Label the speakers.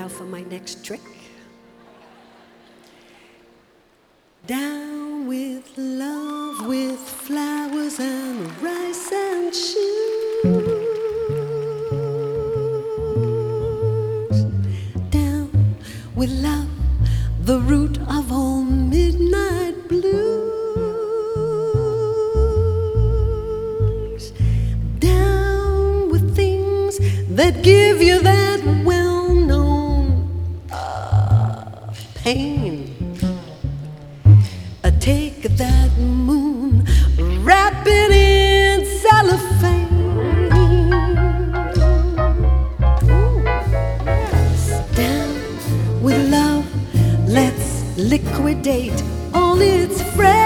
Speaker 1: now for my next trick. Down with love, with flowers and rice and shoes. Down with love, the root of all midnight blues. Down with things that give you that well-known pain. Take that moon, wrap it in cellophane. Down with love, let's liquidate all its frailties.